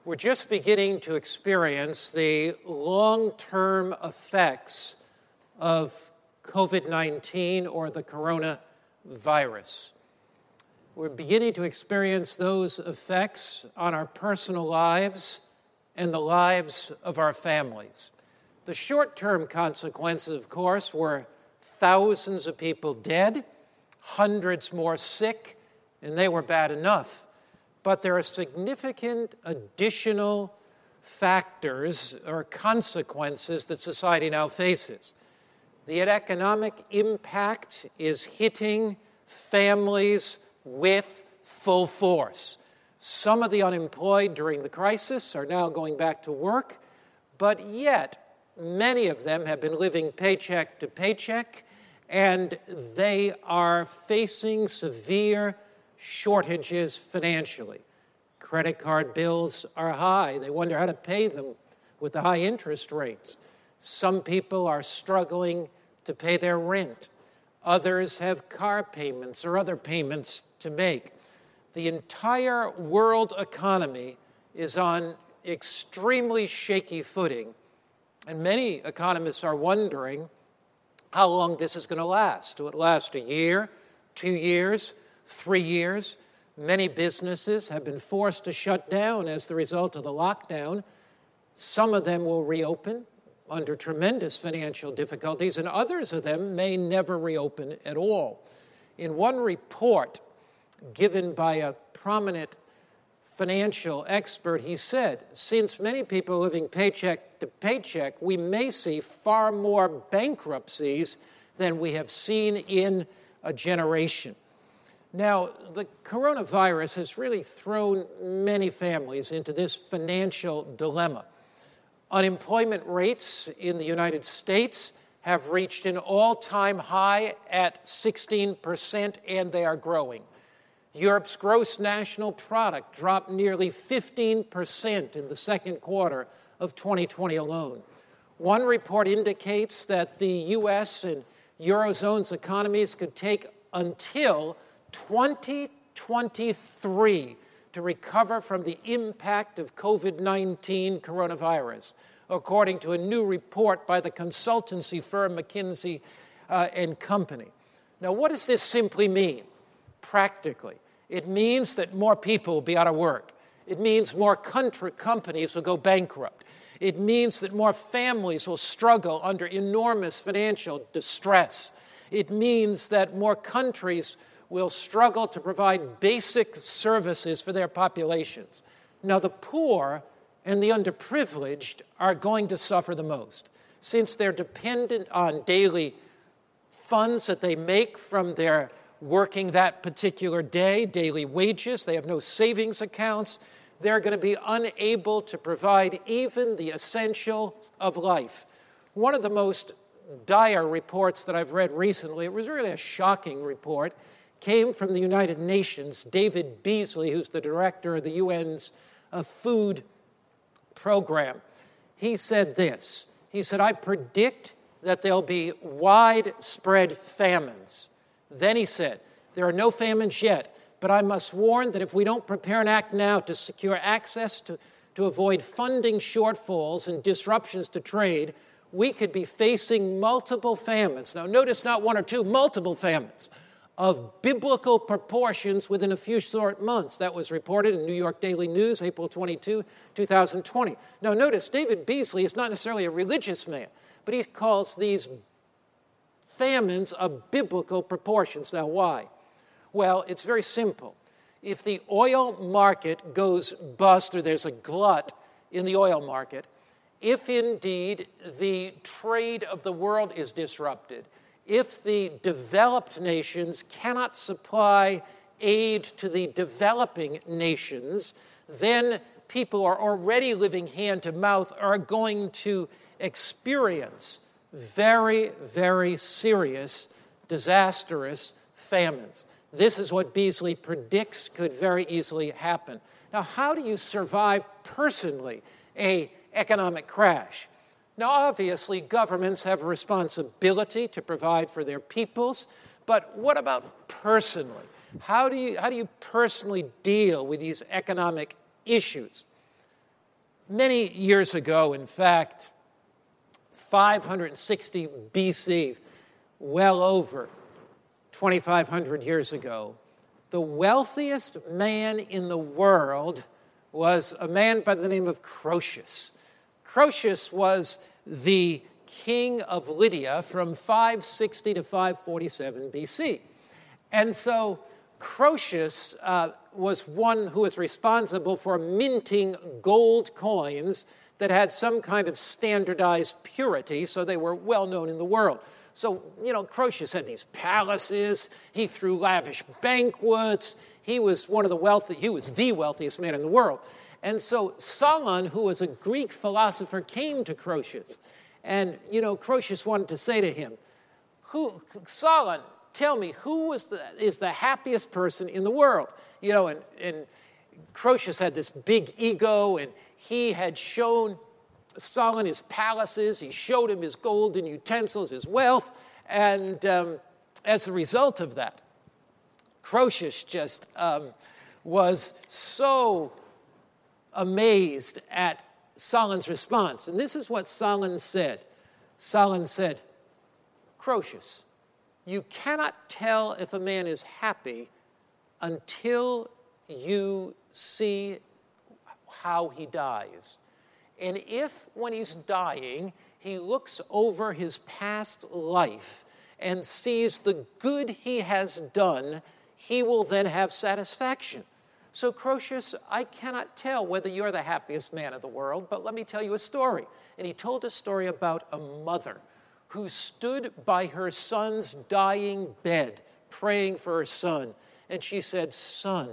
We're just beginning to experience the long-term effects of COVID-19 or the coronavirus. We're beginning to experience those effects on our personal lives and the lives of our families. The short-term consequences, of course, were thousands of people dead, hundreds more sick, and they were bad enough. But there are significant additional factors or consequences that society now faces. The economic impact is hitting families with full force. Some of the unemployed during the crisis are now going back to work, but yet many of them have been living paycheck to paycheck, and they are facing severe shortages financially. Credit card bills are high. They wonder how to pay them with the high interest rates. Some people are struggling to pay their rent. Others have car payments or other payments to make. The entire world economy is on extremely shaky footing, and many economists are wondering how long this is going to last. Will it last a year, 2 years, 3 years? Many businesses have been forced to shut down as the result of the lockdown. Some of them will reopen under tremendous financial difficulties, and others of them may never reopen at all. In one report given by a prominent financial expert, he said, since many people are living paycheck to paycheck, we may see far more bankruptcies than we have seen in a generation. Now, the coronavirus has really thrown many families into this financial dilemma. Unemployment rates in the United States have reached an all-time high at 16%, and they are growing. Europe's gross national product dropped nearly 15% in the second quarter of 2020 alone. One report indicates that the U.S. and Eurozone's economies could take until 2023 to recover from the impact of COVID-19 coronavirus, according to a new report by the consultancy firm McKinsey & Company. Now, what does this simply mean practically? It means that more people will be out of work. It means more companies will go bankrupt. It means that more families will struggle under enormous financial distress. It means that more countries will struggle to provide basic services for their populations. Now, the poor and the underprivileged are going to suffer the most, since they're dependent on daily funds that they make from their working that particular day, daily wages. They have no savings accounts. They're going to be unable to provide even the essentials of life. One of the most dire reports that I've read recently, it was really a shocking report, came from the United Nations. David Beasley, who's the director of the UN's food program, he said this. He said, I predict that there'll be widespread famines. Then he said, there are no famines yet, but I must warn that if we don't prepare and act now to secure access to avoid funding shortfalls and disruptions to trade, we could be facing multiple famines. Now, notice not one or two, multiple famines of biblical proportions within a few short months. That was reported in New York Daily News, April 22, 2020. Now, notice, David Beasley is not necessarily a religious man, but he calls these famines of biblical proportions. Now, why? Well, it's very simple. If the oil market goes bust or there's a glut in the oil market, if indeed the trade of the world is disrupted, if the developed nations cannot supply aid to the developing nations, then people who are already living hand to mouth are going to experience very, very serious, disastrous famines. This is what Beasley predicts could very easily happen. Now, how do you survive personally an economic crash? Now, obviously, governments have a responsibility to provide for their peoples, but what about personally? How do you personally deal with these economic issues? Many years ago, in fact, 560 BC, well over 2,500 years ago, the wealthiest man in the world was a man by the name of Croesus. Croesus was the king of Lydia from 560 to 547 BC. And so Croesus was one who was responsible for minting gold coins that had some kind of standardized purity, so they were well known in the world. So, Croesus had these palaces, he threw lavish banquets, he was the wealthiest man in the world. And so Solon, who was a Greek philosopher, came to Croesus. And, Croesus wanted to say to him, Solon, tell me, who is the happiest person in the world? And Croesus had this big ego, and he had shown Solon his palaces, he showed him his golden utensils, his wealth, and as a result of that, Croesus just was so amazed at Solon's response. And this is what Solon said. Solon said, Croesus, you cannot tell if a man is happy until you see how he dies. And if, when he's dying, he looks over his past life and sees the good he has done, he will then have satisfaction. So, Croesus, I cannot tell whether you're the happiest man in the world, but let me tell you a story. And he told a story about a mother who stood by her son's dying bed, praying for her son. And she said, son,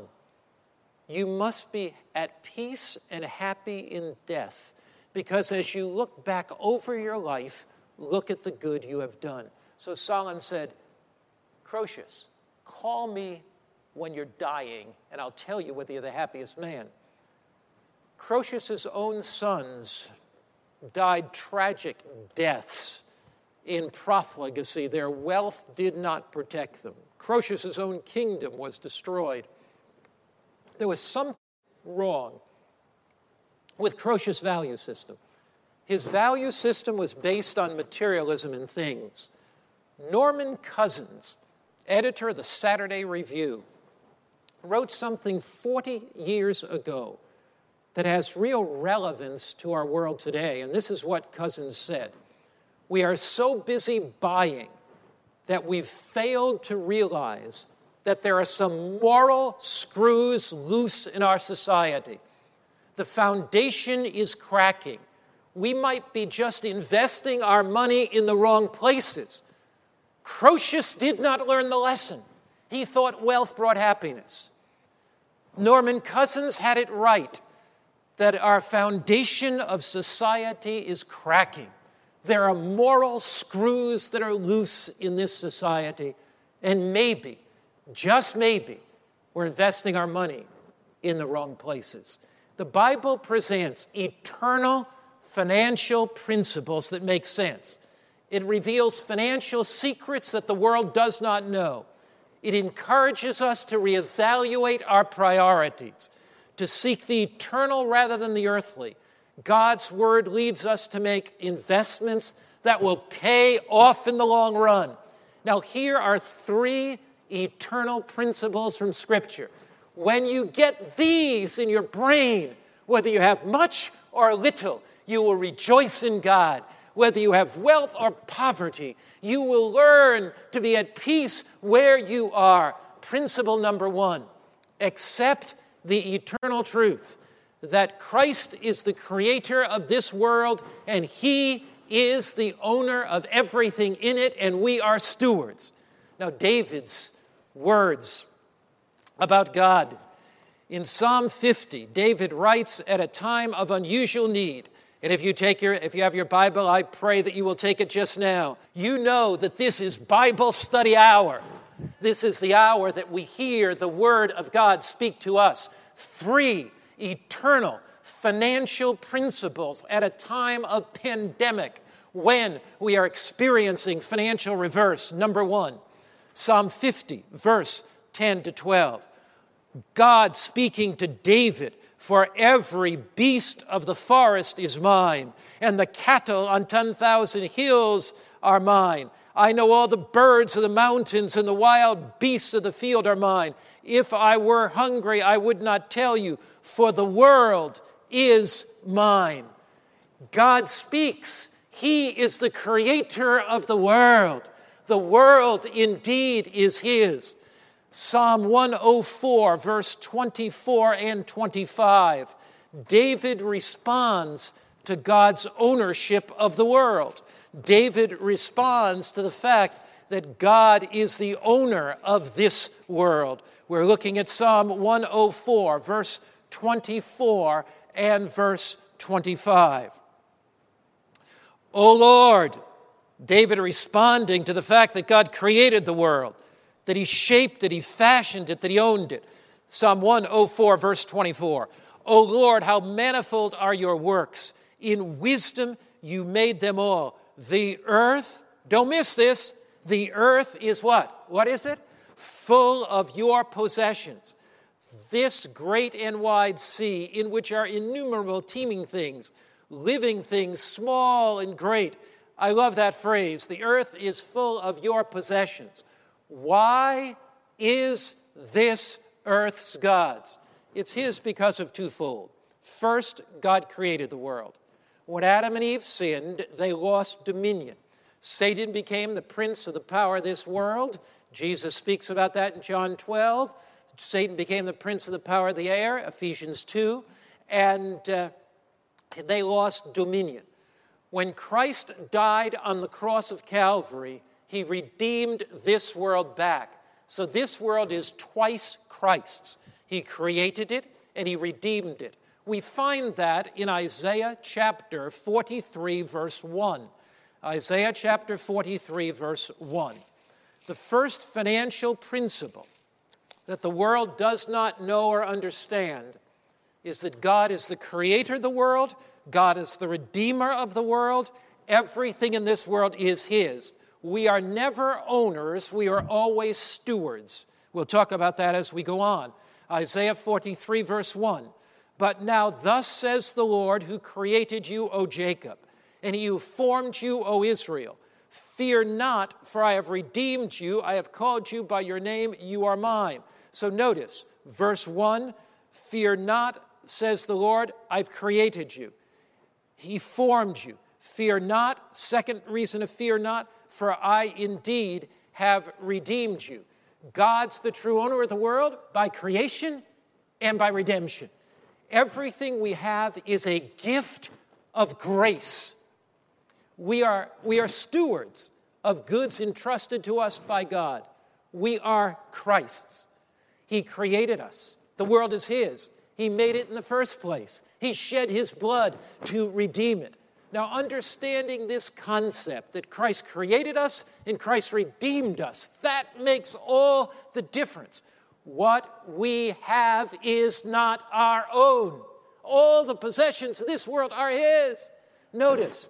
you must be at peace and happy in death, because as you look back over your life, look at the good you have done. So Solon said, Croesus, call me when you're dying, and I'll tell you whether you're the happiest man. Croesus's own sons died tragic deaths in profligacy. Their wealth did not protect them. Croesus's own kingdom was destroyed. There was something wrong with Croesus' value system. His value system was based on materialism and things. Norman Cousins, editor of the Saturday Review, wrote something 40 years ago that has real relevance to our world today. And this is what Cousins said. We are so busy buying that we've failed to realize that there are some moral screws loose in our society. The foundation is cracking. We might be just investing our money in the wrong places. Croesus did not learn the lesson. He thought wealth brought happiness. Norman Cousins had it right, that our foundation of society is cracking. There are moral screws that are loose in this society, and maybe, just maybe, we're investing our money in the wrong places. The Bible presents eternal financial principles that make sense. It reveals financial secrets that the world does not know. It encourages us to reevaluate our priorities, to seek the eternal rather than the earthly. God's word leads us to make investments that will pay off in the long run. Now, here are 3 eternal principles from Scripture. When you get these in your brain, whether you have much or little, you will rejoice in God. Whether you have wealth or poverty, you will learn to be at peace where you are. Principle number 1, accept the eternal truth that Christ is the creator of this world and he is the owner of everything in it, and we are stewards. Now, David's words about God. In Psalm 50, David writes at a time of unusual need. And if you have your Bible, I pray that you will take it just now. You know that this is Bible study hour. This is the hour that we hear the Word of God speak to us. 3 eternal financial principles at a time of pandemic when we are experiencing financial reverse. Number 1, Psalm 50, verse 10 to 12. God speaking to David For every beast of the forest is mine, and the cattle on 10,000 hills are mine. I know all the birds of the mountains and the wild beasts of the field are mine. If I were hungry, I would not tell you, for the world is mine. God speaks. He is the creator of the world. The world indeed is his. Psalm 104, verse 24 and 25. David responds to God's ownership of the world. David responds to the fact that God is the owner of this world. We're looking at Psalm 104, verse 24 and verse 25. O Lord, David responding to the fact that God created the world, that he shaped it, he fashioned it, that he owned it. Psalm 104, verse 24. O Lord, how manifold are your works. In wisdom you made them all. The earth, don't miss this, the earth is what? What is it? Full of your possessions. This great and wide sea, in which are innumerable teeming things, living things, small and great. I love that phrase. The earth is full of your possessions. Why is this earth's God's? It's his because of twofold. First, God created the world. When Adam and Eve sinned, they lost dominion. Satan became the prince of the power of this world. Jesus speaks about that in John 12. Satan became the prince of the power of the air, Ephesians 2, and they lost dominion. When Christ died on the cross of Calvary, he redeemed this world back. So this world is twice Christ's. He created it and he redeemed it. We find that in Isaiah chapter 43, verse 1. Isaiah chapter 43, verse 1. The first financial principle that the world does not know or understand is that God is the creator of the world, God is the redeemer of the world, everything in this world is his. We are never owners, we are always stewards. We'll talk about that as we go on. Isaiah 43, verse 1. But now thus says the Lord who created you, O Jacob, and he who formed you, O Israel. Fear not, for I have redeemed you. I have called you by your name. You are mine. So notice, verse 1, fear not, says the Lord, I've created you. He formed you. Fear not. Second reason to fear not, for I indeed have redeemed you. God's the true owner of the world by creation and by redemption. Everything we have is a gift of grace. We are stewards of goods entrusted to us by God. We are Christ's. He created us. The world is his. He made it in the first place. He shed his blood to redeem it. Now, understanding this concept that Christ created us and Christ redeemed us, that makes all the difference. What we have is not our own. All the possessions of this world are his. Notice,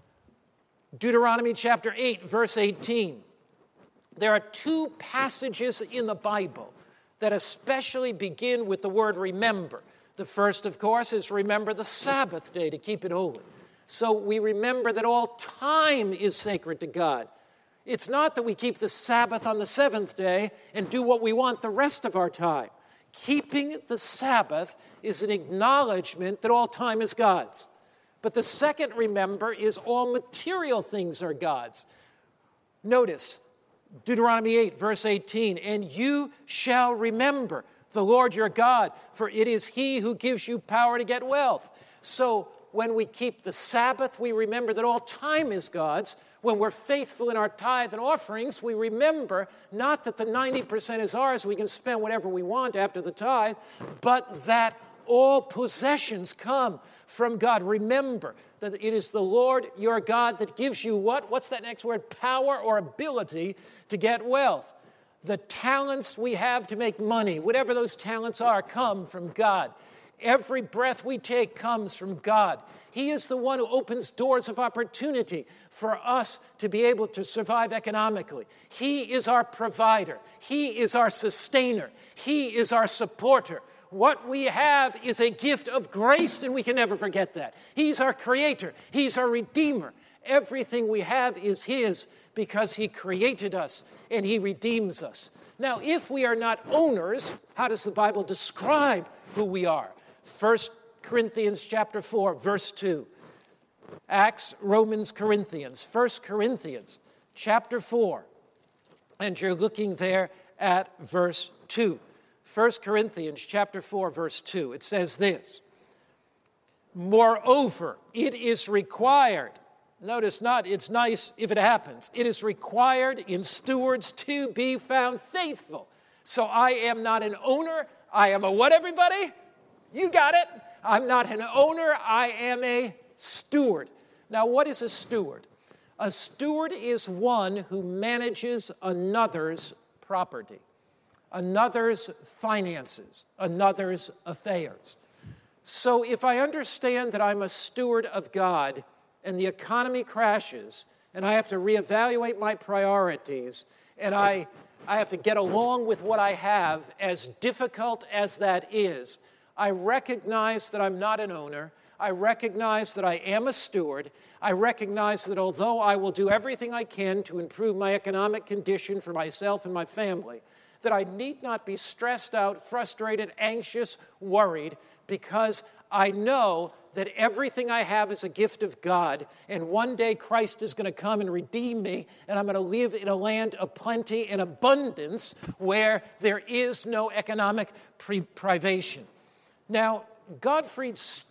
Deuteronomy chapter 8, verse 18. There are two passages in the Bible that especially begin with the word remember. The first, of course, is remember the Sabbath day to keep it holy. So we remember that all time is sacred to God. It's not that we keep the Sabbath on the seventh day and do what we want the rest of our time. Keeping the Sabbath is an acknowledgement that all time is God's. But the second, remember, is all material things are God's. Notice, Deuteronomy 8, verse 18, and you shall remember the Lord your God, for it is he who gives you power to get wealth. So when we keep the Sabbath, we remember that all time is God's. When we're faithful in our tithe and offerings, we remember not that the 90% is ours, we can spend whatever we want after the tithe, but that all possessions come from God. Remember that it is the Lord your God that gives you what? What's that next word? Power or ability to get wealth. The talents we have to make money, whatever those talents are, come from God. Every breath we take comes from God. He is the one who opens doors of opportunity for us to be able to survive economically. He is our provider. He is our sustainer. He is our supporter. What we have is a gift of grace, and we can never forget that. He's our creator. He's our redeemer. Everything we have is his because he created us and he redeems us. Now, if we are not owners, how does the Bible describe who we are? 1 Corinthians chapter 4, verse 2. Acts, Romans, Corinthians. 1 Corinthians chapter 4. And you're looking there at verse 2. 1 Corinthians chapter 4, verse 2. It says this. Moreover, it is required. Notice not, it's nice if it happens. It is required in stewards to be found faithful. So I am not an owner. I am a what, everybody? You got it. I'm not an owner. I am a steward. Now, what is a steward? A steward is one who manages another's property, another's finances, another's affairs. So if I understand that I'm a steward of God, and the economy crashes, and I have to reevaluate my priorities, and I have to get along with what I have, as difficult as that is, I recognize that I'm not an owner. I recognize that I am a steward. I recognize that although I will do everything I can to improve my economic condition for myself and my family, that I need not be stressed out, frustrated, anxious, worried, because I know that everything I have is a gift of God, and one day Christ is going to come and redeem me, and I'm going to live in a land of plenty and abundance where there is no economic privation. Now, Godfrey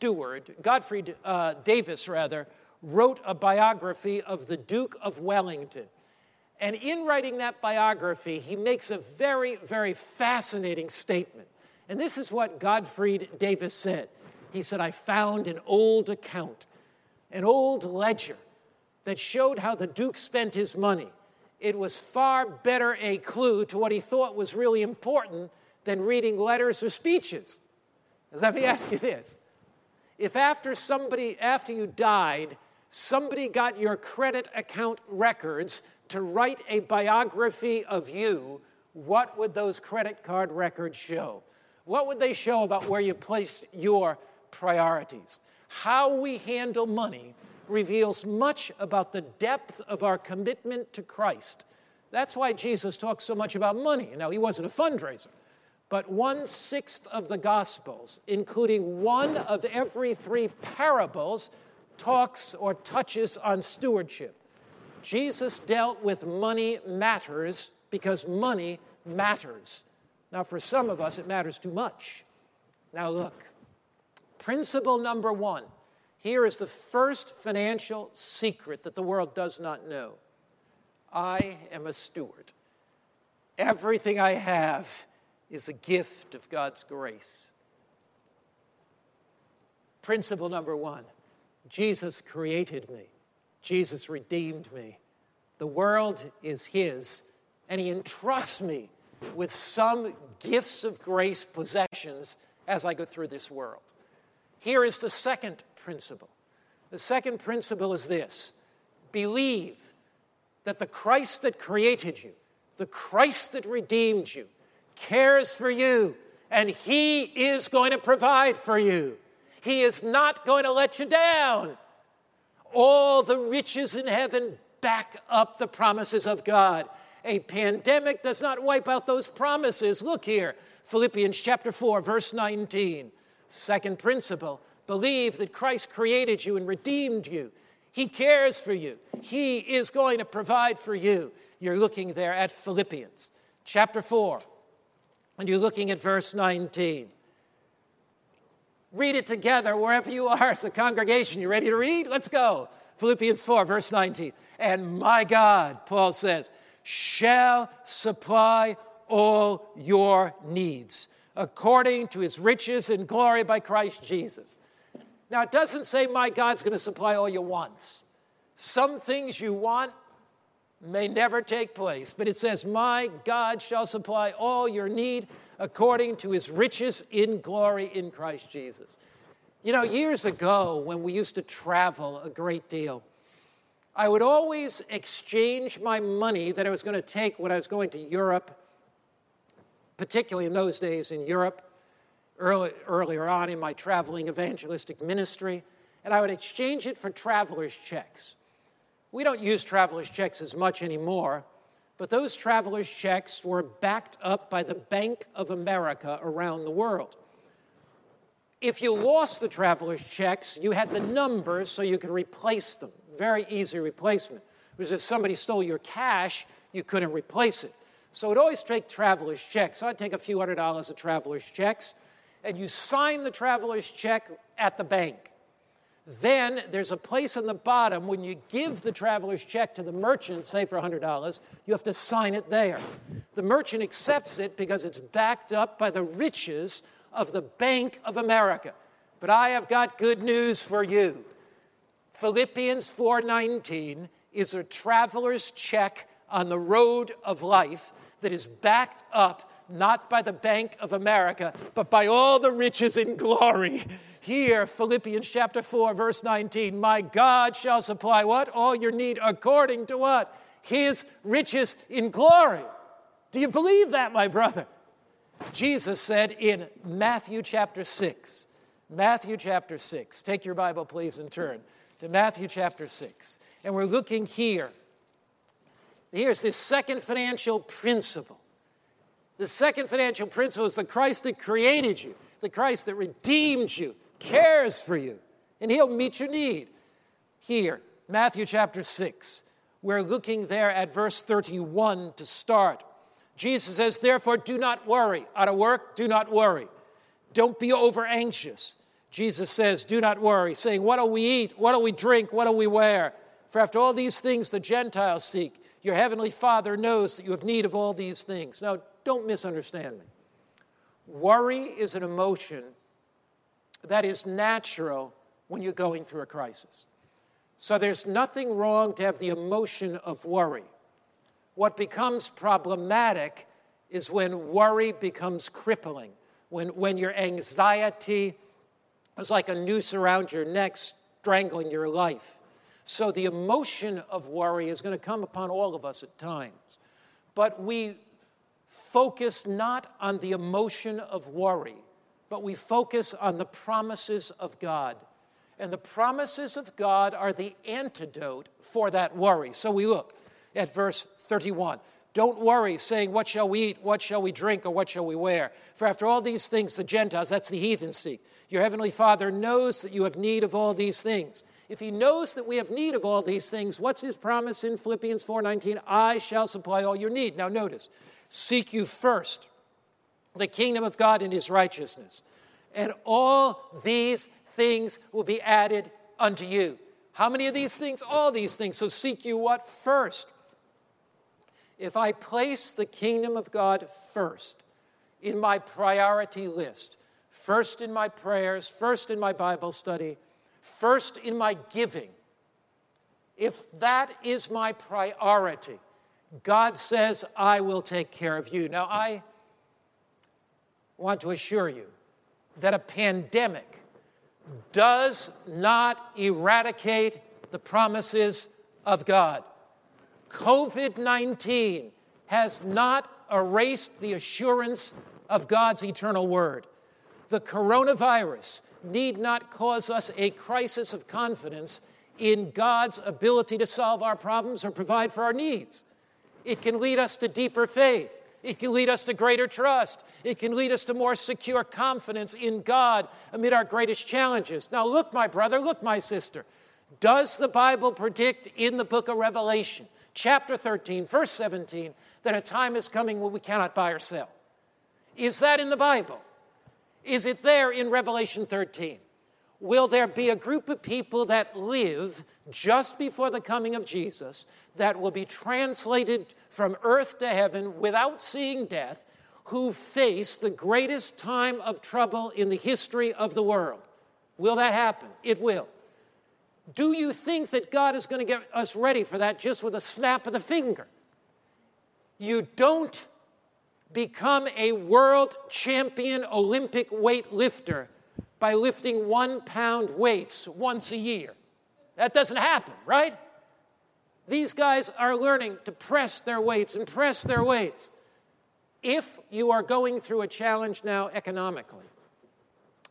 Davis wrote a biography of the Duke of Wellington. And in writing that biography, he makes a very, very fascinating statement. And this is what Godfrey Davis said. He said, I found an old account, an old ledger that showed how the Duke spent his money. It was far better a clue to what he thought was really important than reading letters or speeches. Let me ask you this. If after you died, somebody got your credit account records to write a biography of you, what would those credit card records show? What would they show about where you placed your priorities? How we handle money reveals much about the depth of our commitment to Christ. That's why Jesus talks so much about money. Now, he wasn't a fundraiser, but 1/6 of the Gospels, including one of every 3 parables, talks or touches on stewardship. Jesus dealt with money matters because money matters. Now, for some of us, it matters too much. Now, look. Principle number 1. Here is the first financial secret that the world does not know. I am a steward. Everything I have is a gift of God's grace. Principle number 1. Jesus created me. Jesus redeemed me. The world is his, and he entrusts me with some gifts of grace, possessions, as I go through this world. Here is the second principle. The second principle is this. Believe that the Christ that created you, the Christ that redeemed you, cares for you, and he is going to provide for you. He is not going to let you down. All the riches in heaven back up the promises of God. A pandemic does not wipe out those promises. Look here, Philippians chapter 4, verse 19. Second principle, believe that Christ created you and redeemed you. He cares for you. He is going to provide for you. You're looking there at Philippians chapter 4, and you're looking at verse 19. Read it together wherever you are as a congregation. You ready to read? Let's go. Philippians 4, verse 19. And my God, Paul says, shall supply all your needs according to his riches and glory by Christ Jesus. Now, it doesn't say my God's going to supply all your wants. Some things you want may never take place, but it says my God shall supply all your need according to his riches in glory in Christ Jesus. You know, years ago when we used to travel a great deal, I would always exchange my money that I was going to take when I was going to Europe, particularly in those days in Europe, earlier on in my traveling evangelistic ministry, and I would exchange it for traveler's checks. We don't use traveler's checks as much anymore, but those traveler's checks were backed up by the Bank of America around the world. If you lost the traveler's checks, you had the numbers so you could replace them. Very easy replacement. Whereas if somebody stole your cash, you couldn't replace it. So it always take traveler's checks. So I'd take a few $100s of traveler's checks, and you sign the traveler's check at the bank. Then there's a place on the bottom when you give the traveler's check to the merchant, say for $100, you have to sign it there. The merchant accepts it because it's backed up by the riches of the Bank of America. But I have got good news for you. Philippians 4:19 is a traveler's check on the road of life that is backed up not by the Bank of America, but by all the riches in glory. Here, Philippians chapter 4, verse 19, my God shall supply what? All your need according to what? His riches in glory. Do you believe that, my brother? Jesus said in Matthew chapter 6, take your Bible, please, and turn to Matthew chapter 6. And we're looking here. Here's this second financial principle. The second financial principle is the Christ that created you, the Christ that redeemed you, cares for you, and he'll meet your need. Here, Matthew chapter 6, we're looking there at verse 31 to start. Jesus says, therefore, do not worry. Out of work, do not worry. Don't be over anxious. Jesus says, do not worry, saying, what do we eat? What do we drink? What do we wear? For after all these things the Gentiles seek, your heavenly Father knows that you have need of all these things. Now, don't misunderstand me. Worry is an emotion that is natural when you're going through a crisis. So there's nothing wrong to have the emotion of worry. What becomes problematic is when worry becomes crippling, when your anxiety is like a noose around your neck, strangling your life. So the emotion of worry is going to come upon all of us at times. But we focus not on the emotion of worry, but we focus on the promises of God. And the promises of God are the antidote for that worry. So we look at verse 31. Don't worry, saying, what shall we eat, what shall we drink, or what shall we wear? For after all these things the Gentiles, that's the heathen, seek. Your heavenly Father knows that you have need of all these things. If he knows that we have need of all these things, what's his promise in Philippians 4:19? I shall supply all your need. Now notice, seek you first the kingdom of God and his righteousness, and all these things will be added unto you. How many of these things? All these things. So seek you what? First. If I place the kingdom of God first in my priority list, first in my prayers, first in my Bible study, first in my giving, if that is my priority, God says, I will take care of you. Now, I want to assure you that a pandemic does not eradicate the promises of God. COVID-19 has not erased the assurance of God's eternal word. The coronavirus need not cause us a crisis of confidence in God's ability to solve our problems or provide for our needs. It can lead us to deeper faith. It can lead us to greater trust. It can lead us to more secure confidence in God amid our greatest challenges. Now look, my brother, look, my sister. Does the Bible predict in the book of Revelation, chapter 13, verse 17, that a time is coming when we cannot buy or sell? Is that in the Bible? Is it there in Revelation 13? Will there be a group of people that live just before the coming of Jesus that will be translated from earth to heaven without seeing death, who face the greatest time of trouble in the history of the world? Will that happen? It will. Do you think that God is going to get us ready for that just with a snap of the finger? You don't become a world champion Olympic weightlifter by lifting 1 pound weights once a year. That doesn't happen, right? These guys are learning to press their weights and press their weights. If you are going through a challenge now economically,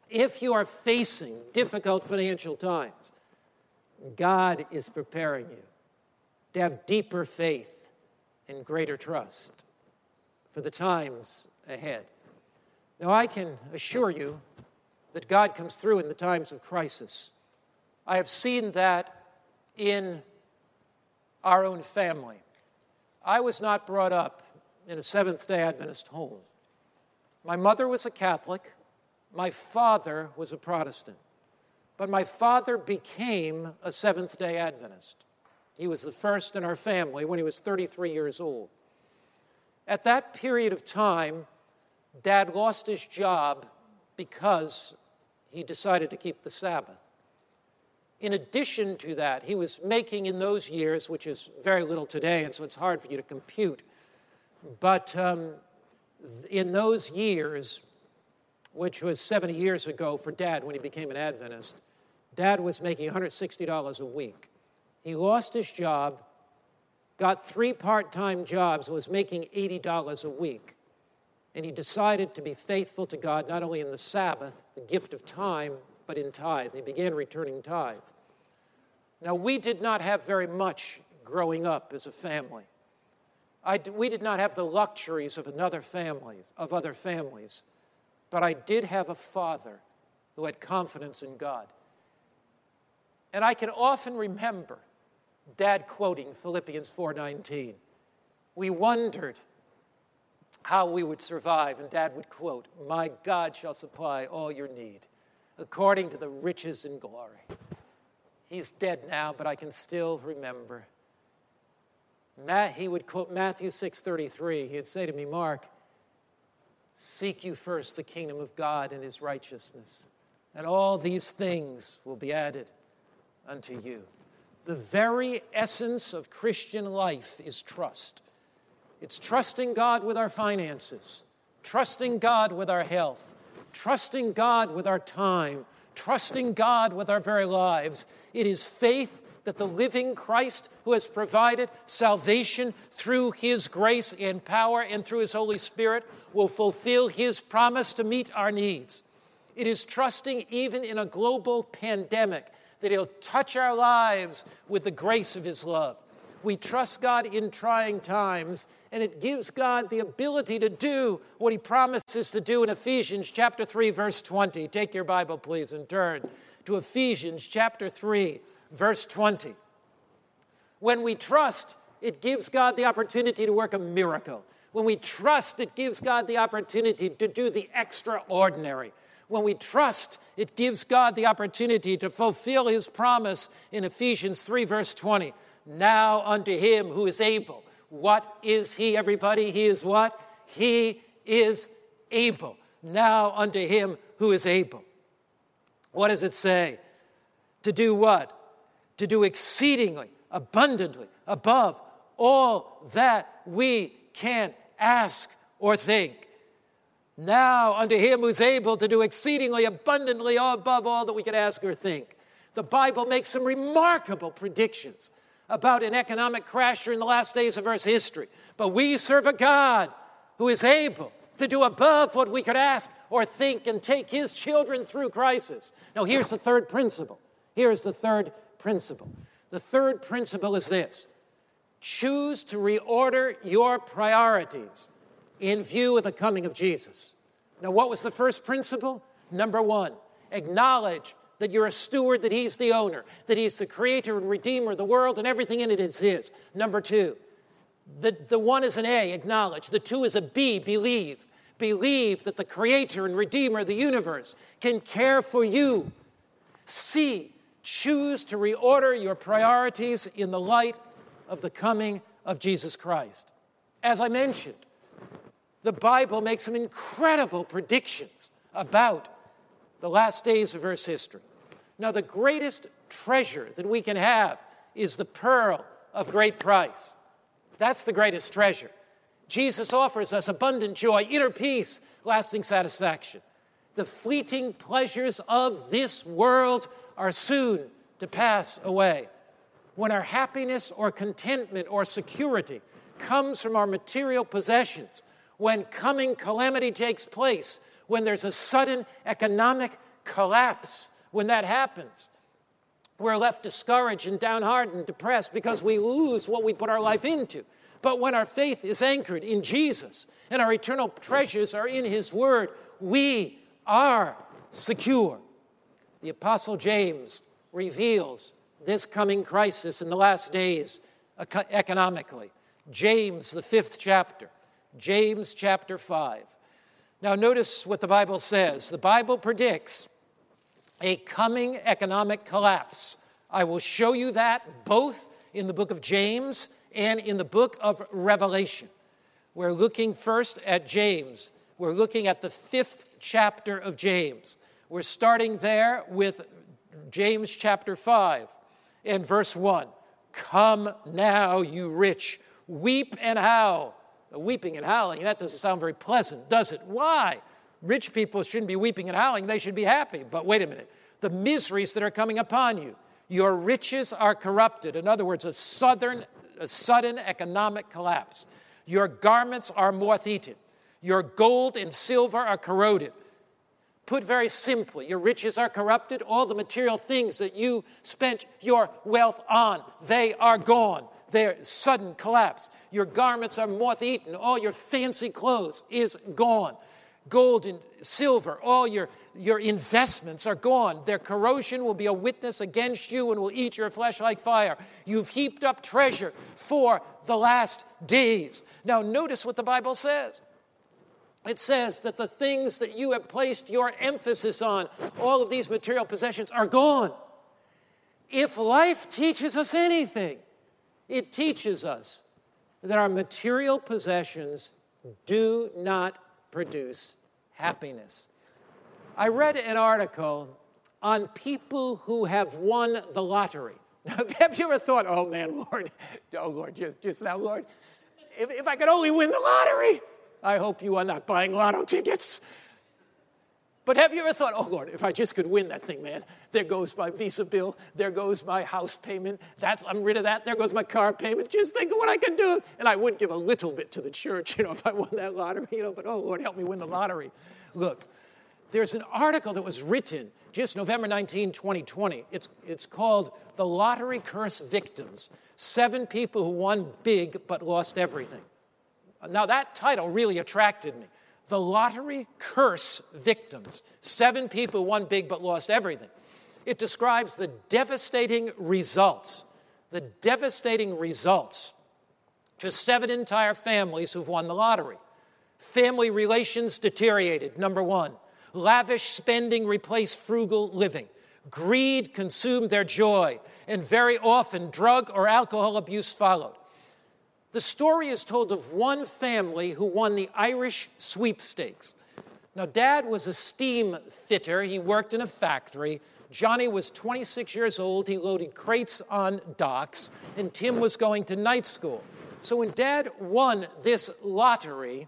If you are facing difficult financial times, God is preparing you to have deeper faith and greater trust for the times ahead. Now, I can assure you that God comes through in the times of crisis. I have seen that in our own family. I was not brought up in a Seventh-day Adventist home. My mother was a Catholic. My father was a Protestant. But my father became a Seventh-day Adventist. He was the first in our family when he was 33 years old. At that period of time, Dad lost his job because he decided to keep the Sabbath. In addition to that, he was making in those years, which is very little today, and so it's hard for you to compute, but in those years, which was 70 years ago for Dad when he became an Adventist, Dad was making $160 a week. He lost his job, got 3 part-time jobs, was making $80 a week. And he decided to be faithful to God, not only in the Sabbath, the gift of time, but in tithe. He began returning tithe. Now, we did not have very much growing up as a family. We did not have the luxuries of other families, but I did have a father who had confidence in God. And I can often remember Dad quoting Philippians 4:19. We wondered how we would survive, and Dad would quote, "My God shall supply all your need according to the riches and glory." He's dead now, but I can still remember. He would quote Matthew 6:33. He'd say to me, "Mark, seek you first the kingdom of God and his righteousness, and all these things will be added unto you." The very essence of Christian life is trust. It's trusting God with our finances, trusting God with our health, trusting God with our time, trusting God with our very lives. It is faith that the living Christ, who has provided salvation through his grace and power and through his Holy Spirit, will fulfill his promise to meet our needs. It is trusting even in a global pandemic that he'll touch our lives with the grace of his love. We trust God in trying times, and it gives God the ability to do what he promises to do in Ephesians chapter 3, verse 20. Take your Bible, please, and turn to Ephesians chapter 3, verse 20. When we trust, it gives God the opportunity to work a miracle. When we trust, it gives God the opportunity to do the extraordinary. When we trust, it gives God the opportunity to fulfill his promise in Ephesians 3, verse 20. Now unto him who is able. What is he, everybody? He is what? He is able. Now unto him who is able. What does it say? To do what? To do exceedingly, abundantly, above all that we can ask or think. Now unto him who's able to do exceedingly abundantly above all that we could ask or think. The Bible makes some remarkable predictions about an economic crash during the last days of Earth's history. But we serve a God who is able to do above what we could ask or think and take his children through crisis. Now here's the third principle. Here's the third principle. The third principle is this. Choose to reorder your priorities in view of the coming of Jesus. Now, what was the first principle? Number one, acknowledge that you're a steward, that he's the owner, that he's the creator and redeemer of the world, and everything in it is his. Number two, the one is an A, acknowledge. The two is a B, believe. Believe that the creator and redeemer of the universe can care for you. C, choose to reorder your priorities in the light of the coming of Jesus Christ. As I mentioned, the Bible makes some incredible predictions about the last days of Earth's history. Now, the greatest treasure that we can have is the pearl of great price. That's the greatest treasure. Jesus offers us abundant joy, inner peace, lasting satisfaction. The fleeting pleasures of this world are soon to pass away. When our happiness or contentment or security comes from our material possessions, when coming calamity takes place, when there's a sudden economic collapse. When that happens, we're left discouraged and downhearted and depressed because we lose what we put our life into. But when our faith is anchored in Jesus and our eternal treasures are in His Word, we are secure. The Apostle James reveals this coming crisis in the last days economically. James, the 5th chapter, James chapter 5. Now notice what the Bible says. The Bible predicts a coming economic collapse. I will show you that both in the book of James and in the book of Revelation. We're looking first at James. We're looking at the 5th chapter of James. We're starting there with James chapter 5 and verse 1. Come now, you rich, weep and howl. Weeping and howling, that doesn't sound very pleasant, does it? Why? Rich people shouldn't be weeping and howling, they should be happy. But wait a minute, the miseries that are coming upon you, your riches are corrupted. In other words, a sudden economic collapse. Your garments are moth-eaten. Your gold and silver are corroded. Put very simply, your riches are corrupted. All the material things that you spent your wealth on, they are gone. Their sudden collapse. Your garments are moth-eaten. All your fancy clothes is gone. Gold and silver, all your investments are gone. Their corrosion will be a witness against you and will eat your flesh like fire. You've heaped up treasure for the last days. Now notice what the Bible says. It says that the things that you have placed your emphasis on, all of these material possessions, are gone. If life teaches us anything, it teaches us that our material possessions do not produce happiness. I read an article on people who have won the lottery. Now, have you ever thought, oh man, Lord, just now, Lord, if I could only win the lottery. I hope you are not buying lotto tickets. But have you ever thought, oh, Lord, if I just could win that thing, man, there goes my Visa bill, there goes my house payment, I'm rid of that, there goes my car payment, just think of what I could do. And I would give a little bit to the church, if I won that lottery, but oh, Lord, help me win the lottery. Look, there's an article that was written just November 19, 2020. It's called The Lottery Curse Victims, 7 people who won big but lost everything. Now, that title really attracted me. The Lottery Curse Victims. 7 people won big but lost everything. It describes the devastating results to 7 entire families who've won the lottery. Family relations deteriorated, number 1. Lavish spending replaced frugal living. Greed consumed their joy, and very often drug or alcohol abuse followed. The story is told of one family who won the Irish sweepstakes. Now, Dad was a steam fitter. He worked in a factory. Johnny was 26 years old. He loaded crates on docks, and Tim was going to night school. So when Dad won this lottery,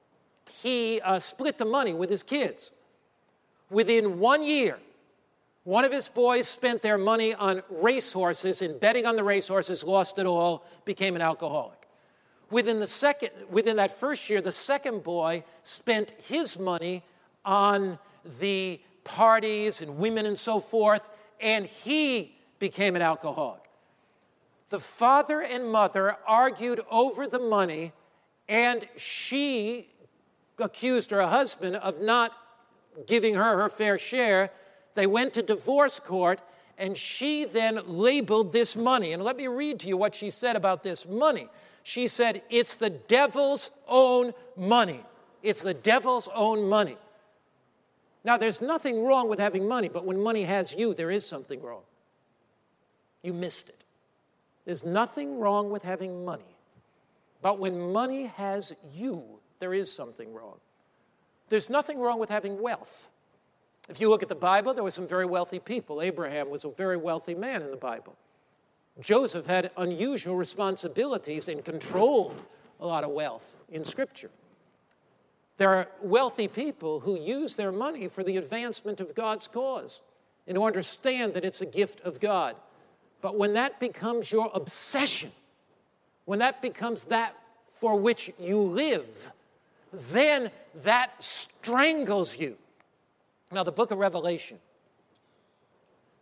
he split the money with his kids. Within 1 year, one of his boys spent their money on racehorses and betting on the racehorses, lost it all, became an alcoholic. Within that first year, the second boy spent his money on the parties and women and so forth, and he became an alcoholic. The father and mother argued over the money, and she accused her husband of not giving her fair share. They went to divorce court, and she then labeled this money. And let me read to you what she said about this money. She said, it's the devil's own money. It's the devil's own money. Now, there's nothing wrong with having money, but when money has you, there is something wrong. You missed it. There's nothing wrong with having money, but when money has you, there is something wrong. There's nothing wrong with having wealth. If you look at the Bible, there were some very wealthy people. Abraham was a very wealthy man in the Bible. Joseph had unusual responsibilities and controlled a lot of wealth in Scripture. There are wealthy people who use their money for the advancement of God's cause and who understand that it's a gift of God. But when that becomes your obsession, when that becomes that for which you live, then that strangles you. Now, the book of Revelation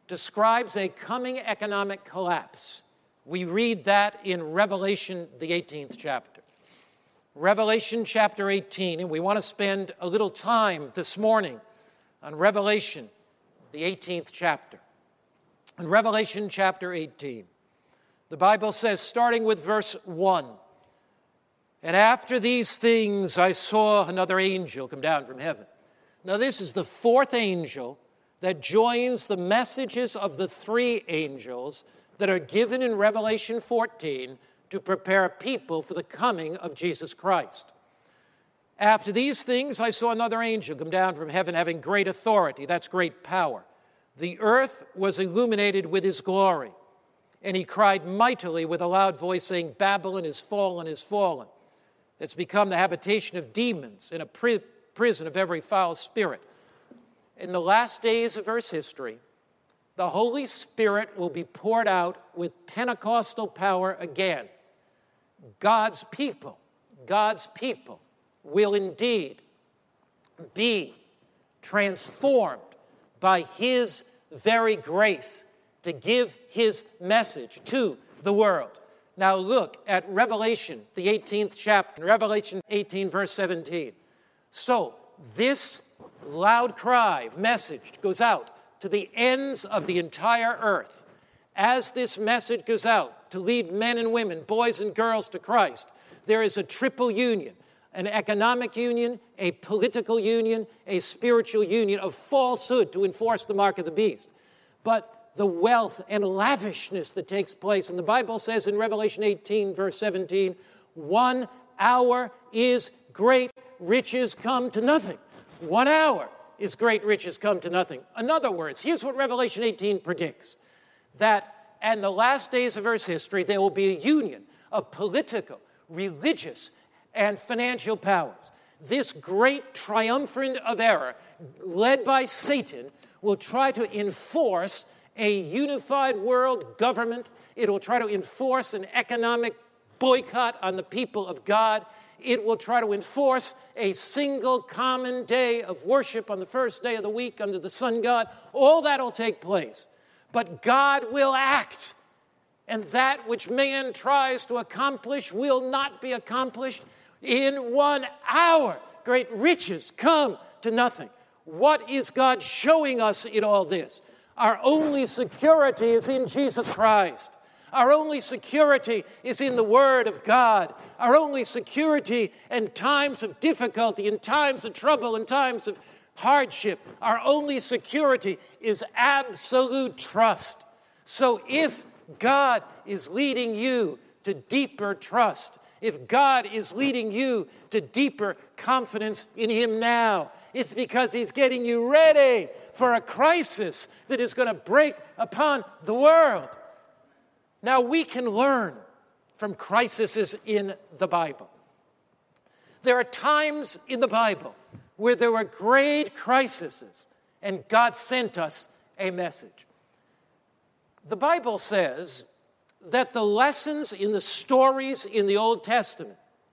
describes a coming economic collapse. We read that in Revelation, the 18th chapter. Revelation chapter 18, and we want to spend a little time this morning on Revelation, the 18th chapter. In Revelation chapter 18, the Bible says, starting with verse 1, "And after these things I saw another angel come down from heaven." Now this is the fourth angel that joins the messages of the three angels that are given in Revelation 14 to prepare a people for the coming of Jesus Christ. "After these things I saw another angel come down from heaven having great authority," that's great power. "The earth was illuminated with his glory. And he cried mightily with a loud voice, saying, Babylon is fallen, is fallen. It's become the habitation of demons and a prison of every foul spirit." In the last days of Earth's history, the Holy Spirit will be poured out with Pentecostal power again. God's people will indeed be transformed by his very grace to give his message to the world. Now look at Revelation, the 18th chapter, Revelation 18, verse 17. "So this loud cry, message, goes out to the ends of the entire earth. As this message goes out to lead men and women, boys and girls to Christ, there is a triple union, an economic union, a political union, a spiritual union of falsehood to enforce the mark of the beast. But the wealth and lavishness that takes place, and the Bible says in Revelation 18, verse 17, 1 hour is great riches come to nothing. 1 hour is great riches come to nothing. In other words, here's what Revelation 18 predicts, that in the last days of Earth's history, there will be a union of political, religious, and financial powers. This great triumvirate of error, led by Satan, will try to enforce a unified world government. It will try to enforce an economic boycott on the people of God. It will try to enforce a single common day of worship on the first day of the week under the sun god. All that will take place. But God will act. And that which man tries to accomplish will not be accomplished. In 1 hour, great riches come to nothing. What is God showing us in all this? Our only security is in Jesus Christ. Our only security is in the Word of God. Our only security in times of difficulty, in times of trouble, in times of hardship, our only security is absolute trust. So if God is leading you to deeper trust, if God is leading you to deeper confidence in Him now, it's because He's getting you ready for a crisis that is going to break upon the world. Now, we can learn from crises in the Bible. There are times in the Bible where there were great crises, and God sent us a message. The Bible says that the lessons in the stories in the Old Testament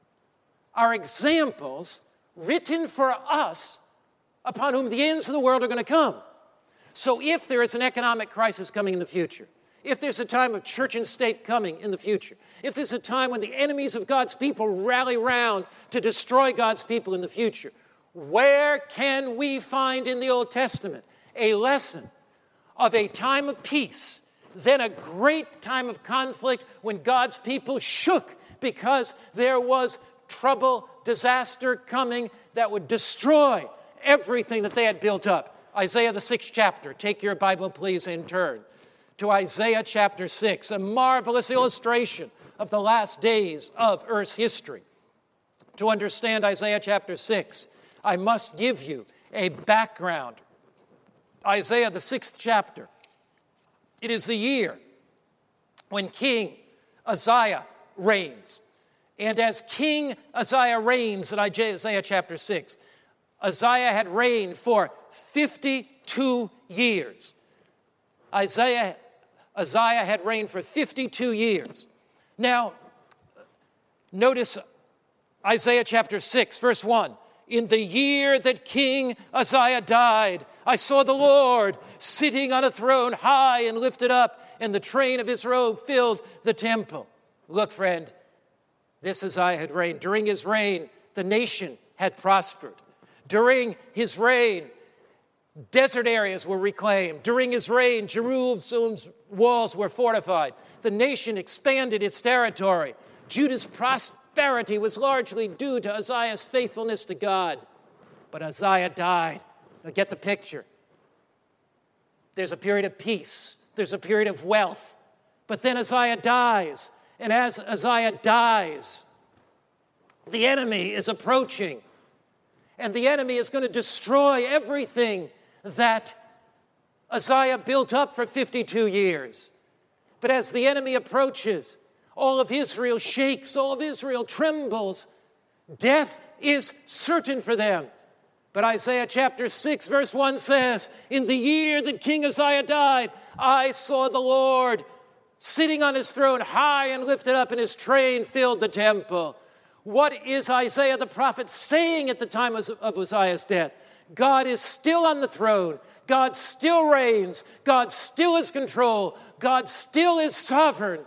are examples written for us upon whom the ends of the world are going to come. So if there is an economic crisis coming in the future, if there's a time of church and state coming in the future, if there's a time when the enemies of God's people rally round to destroy God's people in the future, where can we find in the Old Testament a lesson of a time of peace, then a great time of conflict when God's people shook because there was trouble, disaster coming that would destroy everything that they had built up? Isaiah, the 6th chapter. Take your Bible, please, and turn to Isaiah chapter 6, a marvelous illustration of the last days of Earth's history. To understand Isaiah chapter 6, I must give you a background. Isaiah, the 6th chapter. It is the year when King Uzziah reigns. And as King Uzziah reigns in Isaiah chapter 6, Uzziah had reigned for 52 years. Uzziah had reigned for 52 years. Now, notice Isaiah chapter 6, verse 1. in the year that King Uzziah died, I saw the Lord sitting on a throne high and lifted up, and the train of his robe filled the temple. Look, friend, this Uzziah had reigned. During his reign, the nation had prospered. During his reign, desert areas were reclaimed. During his reign, Jerusalem's walls were fortified. The nation expanded its territory. Judah's prosperity was largely due to Uzziah's faithfulness to God. But Uzziah died. Now get the picture. There's a period of peace. There's a period of wealth. But then Uzziah dies. And as Uzziah dies, the enemy is approaching. And the enemy is going to destroy everything that Uzziah built up for 52 years. But as the enemy approaches, all of Israel shakes, all of Israel trembles. Death is certain for them. But Isaiah chapter 6, verse 1 says, in the year that King Uzziah died, I saw the Lord sitting on his throne, high and lifted up, and his train filled the temple. What is Isaiah the prophet saying at the time of Uzziah's death? God is still on the throne. God still reigns. God still is control. God still is sovereign.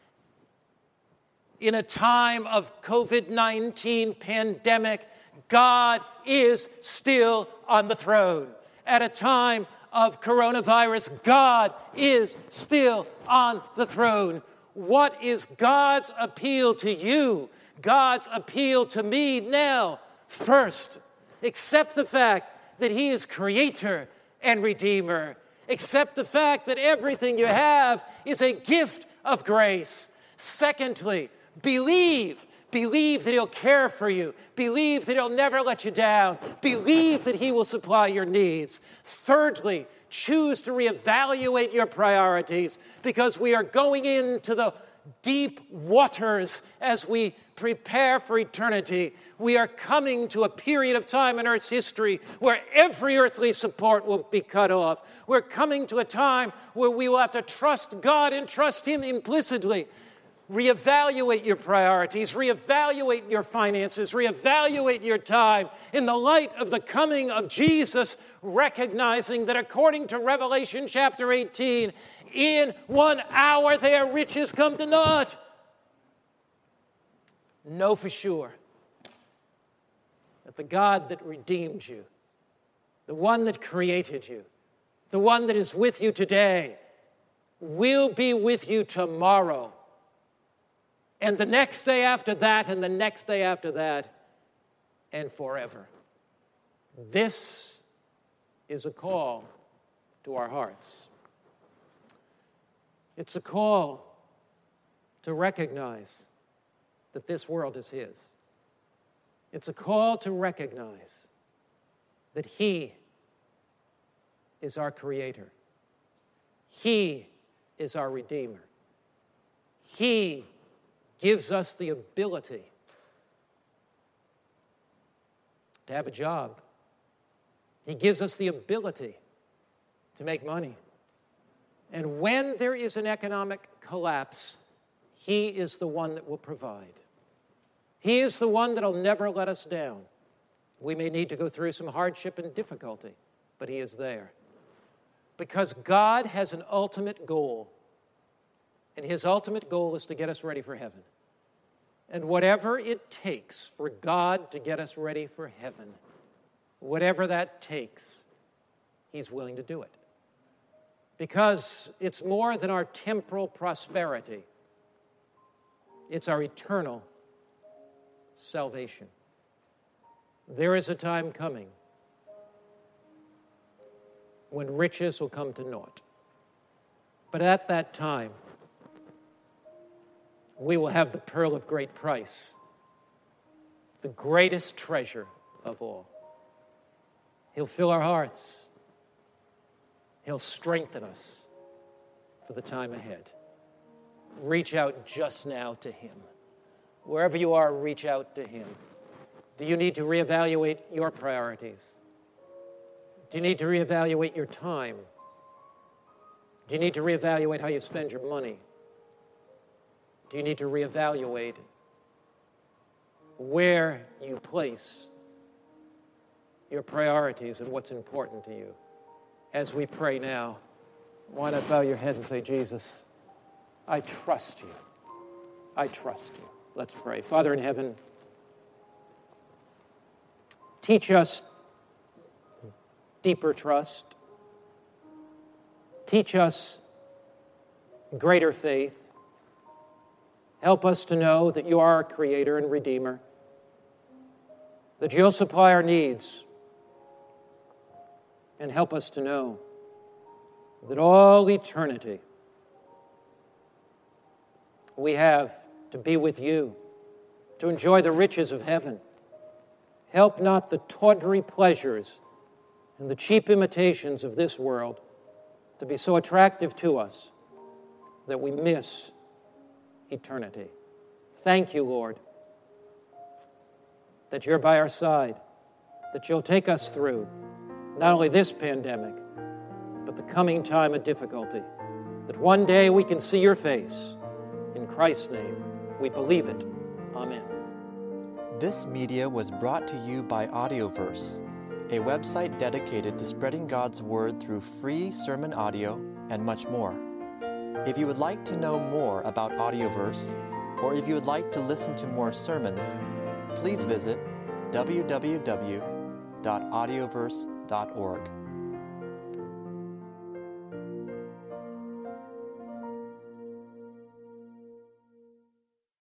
In a time of COVID-19 pandemic, God is still on the throne. At a time of coronavirus, God is still on the throne. What is God's appeal to you? God's appeal to me now? First, accept the fact that he is creator and redeemer. Accept the fact that everything you have is a gift of grace. Secondly, believe that he'll care for you. Believe that he'll never let you down. Believe that he will supply your needs. Thirdly, choose to reevaluate your priorities, because we are going into the deep waters as we prepare for eternity. We are coming to a period of time in Earth's history where every earthly support will be cut off. We're coming to a time where we will have to trust God and trust him implicitly. Reevaluate your priorities, reevaluate your finances, reevaluate your time in the light of the coming of Jesus, recognizing that according to Revelation chapter 18, in 1 hour their riches come to naught. Know for sure that the God that redeemed you, the one that created you, the one that is with you today, will be with you tomorrow, and the next day after that, and the next day after that, and forever. This is a call to our hearts. It's a call to recognize that this world is his. It's a call to recognize that he is our creator. He is our redeemer. He gives us the ability to have a job. He gives us the ability to make money. And when there is an economic collapse, he is the one that will provide. He is the one that will never let us down. We may need to go through some hardship and difficulty, but he is there. Because God has an ultimate goal. And his ultimate goal is to get us ready for heaven. And whatever it takes for God to get us ready for heaven, whatever that takes, he's willing to do it. Because it's more than our temporal prosperity. It's our eternal salvation. There is a time coming when riches will come to naught. But at that time, we will have the pearl of great price, the greatest treasure of all. He'll fill our hearts. He'll strengthen us for the time ahead. Reach out just now to him. Wherever you are, reach out to him. Do you need to reevaluate your priorities? Do you need to reevaluate your time? Do you need to reevaluate how you spend your money? Do you need to reevaluate where you place your priorities and what's important to you. As we pray now, why not bow your head and say, Jesus, I trust you. I trust you. Let's pray. Father in heaven, teach us deeper trust. Teach us greater faith. Help us to know that you are our Creator and Redeemer, that you'll supply our needs, and help us to know that all eternity we have to be with you, to enjoy the riches of heaven. Help not the tawdry pleasures and the cheap imitations of this world to be so attractive to us that we miss eternity. Thank you, Lord, that you're by our side, that you'll take us through not only this pandemic, but the coming time of difficulty, that one day we can see your face. In Christ's name, we believe it. Amen. This media was brought to you by Audioverse, a website dedicated to spreading God's Word through free sermon audio and much more. If you would like to know more about Audioverse, or if you would like to listen to more sermons, please visit www.audioverse.org.